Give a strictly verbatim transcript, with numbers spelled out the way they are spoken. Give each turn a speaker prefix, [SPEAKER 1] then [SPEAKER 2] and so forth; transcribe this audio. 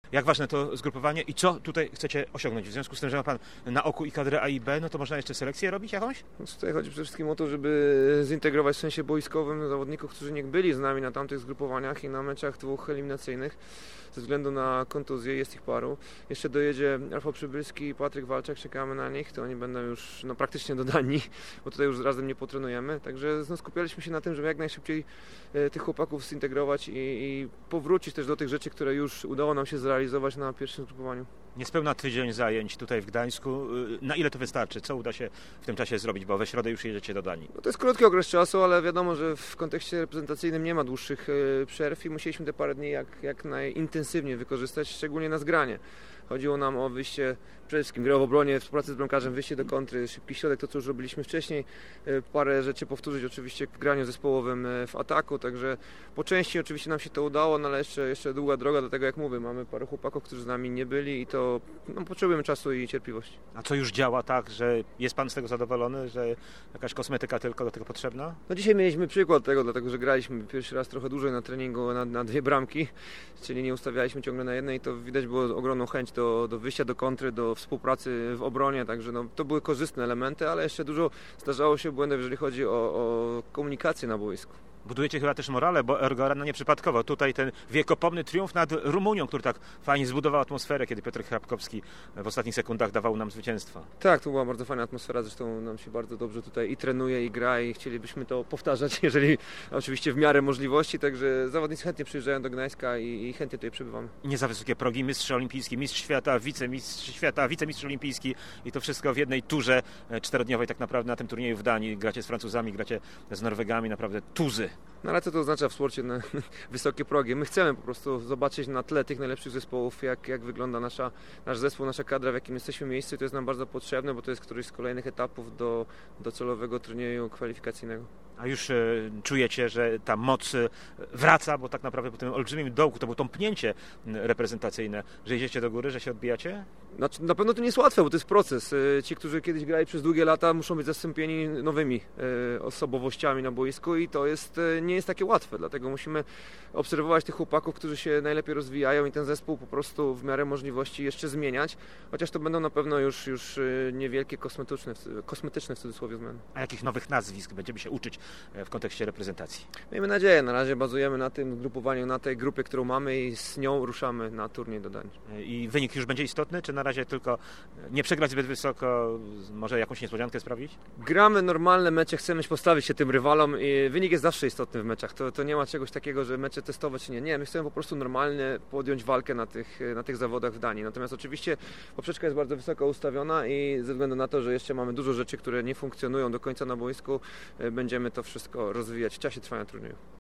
[SPEAKER 1] Jak ważne to zgrupowanie i co tutaj chcecie osiągnąć? W związku z tym, że ma Pan na oku i kadrę A i B, no to można jeszcze selekcję robić jakąś?
[SPEAKER 2] No tutaj chodzi przede wszystkim o to, żeby zintegrować w sensie boiskowym zawodników, którzy nie byli z nami na tamtych zgrupowaniach i na meczach dwóch eliminacyjnych. Ze względu na kontuzję, jest ich paru. Jeszcze dojedzie Rafał Przybylski i Patryk Walczak, czekamy na nich, to oni będą już no, praktycznie dodani, bo tutaj już razem nie potrenujemy. Także no, skupialiśmy się na tym, żeby jak najszybciej e, tych chłopaków zintegrować i, i powrócić też do tych rzeczy, które już udało nam się zrealizować na pierwszym zgrupowaniu.
[SPEAKER 1] Niespełna tydzień zajęć tutaj w Gdańsku. Na ile to wystarczy? Co uda się w tym czasie zrobić? Bo we środę już jedziecie do Danii.
[SPEAKER 2] No to jest krótki okres czasu, ale wiadomo, że w kontekście reprezentacyjnym nie ma dłuższych przerw i musieliśmy te parę dni jak, jak najintensywniej wykorzystać, szczególnie na zgranie. Chodziło nam o wyjście, przede wszystkim grę w obronie, współpracę z bramkarzem, wyjście do kontry, szybki środek, to co już robiliśmy wcześniej. Parę rzeczy powtórzyć oczywiście w graniu zespołowym w ataku, także po części oczywiście nam się to udało, no ale jeszcze, jeszcze długa droga, dlatego jak mówię, mamy parę chłopaków, którzy z nami nie byli i to no, potrzebujemy czasu i cierpliwości.
[SPEAKER 1] A co już działa tak, że jest Pan z tego zadowolony, że jakaś kosmetyka tylko do tego potrzebna?
[SPEAKER 2] No dzisiaj mieliśmy przykład tego, dlatego że graliśmy pierwszy raz trochę dłużej na treningu na, na dwie bramki, czyli nie ustawialiśmy ciągle na jednej i to widać było ogromną chęć do, do wyjścia do kontry, do współpracy w obronie, także no, to były korzystne elementy, ale jeszcze dużo zdarzało się błędów, jeżeli chodzi o, o komunikację na boisku.
[SPEAKER 1] Budujecie chyba też morale, bo Ergo Arena nieprzypadkowo. Tutaj ten wiekopomny triumf nad Rumunią, który tak fajnie zbudował atmosferę, kiedy Piotr Chrapkowski w ostatnich sekundach dawał nam zwycięstwo.
[SPEAKER 2] Tak, to była bardzo fajna atmosfera, zresztą nam się bardzo dobrze tutaj i trenuje, i gra i chcielibyśmy to powtarzać, jeżeli oczywiście w miarę możliwości, także zawodnicy chętnie przyjeżdżają do Gdańska i, i chętnie tutaj przybywamy.
[SPEAKER 1] Nie za wysokie progi, mistrz olimpijski, mistrz świata, wicemistrz świata, wicemistrz olimpijski i to wszystko w jednej turze czterodniowej tak naprawdę na tym turnieju w Danii. Gracie z Francuzami, gracie z Norwegami, naprawdę tuzy.
[SPEAKER 2] No ale co to oznacza w sporcie na wysokie progi? My chcemy po prostu zobaczyć na tle tych najlepszych zespołów, jak, jak wygląda nasza, nasz zespół, nasza kadra, w jakim jesteśmy miejscu i to jest nam bardzo potrzebne, bo to jest któryś z kolejnych etapów do docelowego turnieju kwalifikacyjnego.
[SPEAKER 1] A już y, czujecie, że ta moc y, wraca, bo tak naprawdę po tym olbrzymim dołku to było tąpnięcie y, reprezentacyjne, że idziecie do góry, że się odbijacie?
[SPEAKER 2] Znaczy, na pewno to nie jest łatwe, bo to jest proces. Ci, którzy kiedyś grali przez długie lata, muszą być zastąpieni nowymi y, osobowościami na boisku i to jest, y, nie jest takie łatwe, dlatego musimy obserwować tych chłopaków, którzy się najlepiej rozwijają i ten zespół po prostu w miarę możliwości jeszcze zmieniać, chociaż to będą na pewno już, już y, niewielkie kosmetyczne, kosmetyczne w cudzysłowie zmiany.
[SPEAKER 1] A jakich nowych nazwisk będziemy się uczyć w kontekście reprezentacji?
[SPEAKER 2] Miejmy nadzieję, na razie bazujemy na tym zgrupowaniu, na tej grupie, którą mamy i z nią ruszamy na turniej do Danii.
[SPEAKER 1] I wynik już będzie istotny, czy na razie tylko nie przegrać zbyt wysoko, może jakąś niespodziankę sprawić?
[SPEAKER 2] Gramy normalne mecze, chcemy postawić się tym rywalom i wynik jest zawsze istotny w meczach. To, to nie ma czegoś takiego, że mecze testować czy nie. Nie, my chcemy po prostu normalnie podjąć walkę na tych, na tych zawodach w Danii. Natomiast oczywiście poprzeczka jest bardzo wysoko ustawiona i ze względu na to, że jeszcze mamy dużo rzeczy, które nie funkcjonują do końca na boisku, będziemy to wszystko rozwijać w czasie trwania turnieju.